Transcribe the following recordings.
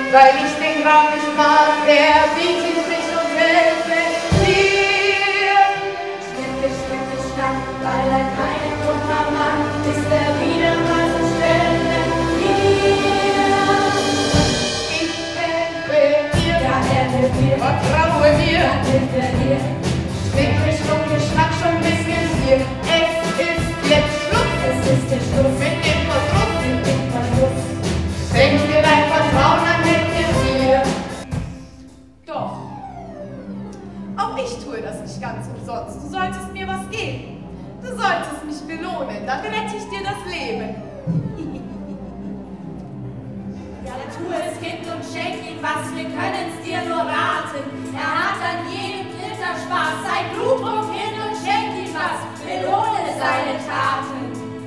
weil ich den Grab nicht mag, der bietet mich und helfe dir. Schnitte, Schnapp, weil er keinen Kummer mag, ist er wieder mal so Stelle hier. Ich helfe dir, Ja, er hilft dir, vertraue mir, dann hilft er dir. Schnicke, schnack schon ein bisschen hier. Es ist jetzt Schluss, Es ist der Schluss mit dem Verdruss. mit dem Verlust. Schenk dir dein Vertrauen, dann hilft dir dir. Doch. Auch ich tue das nicht ganz umsonst. Du solltest mir was geben. Du solltest mich belohnen, dann rette ich dir das Leben. Ja, dann tu es, Kind, und schenk ihm was, wir können's dir nur raten. Er hat an jedem Glitter Spaß, sei klug, oh Kind, und schenk ihm was, belohne seine Taten.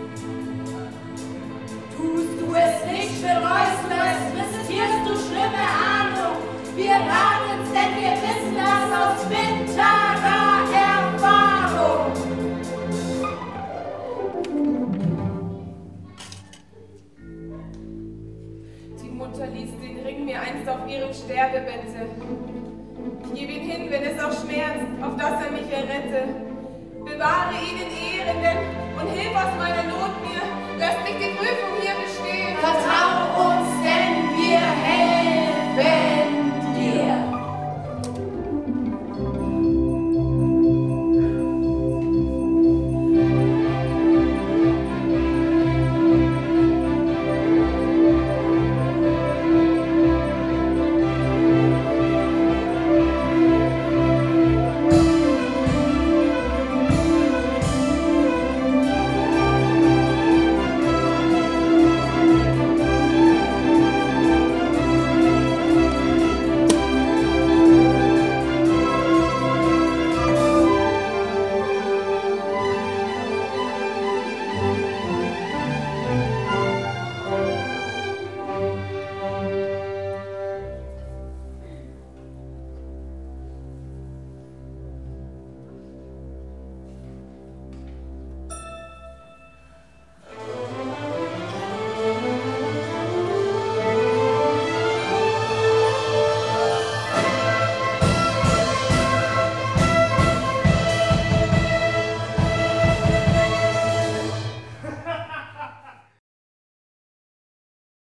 Tust du es nicht, bereust du es, riskierst du schlimme Ahnung. Wir raten's, denn wir wissen das aus bitterer Erfahrung. Die Mutter ließ den Ring mir einst auf ihrem Sterbebette. Ich gebe ihn hin, wenn es auch schmerzt, auf dass er mich errette. Bewahre ihn in Ehren, denn und hilf aus meiner Not mir, lass mich die Prüfung hier bestehen. Vertrau uns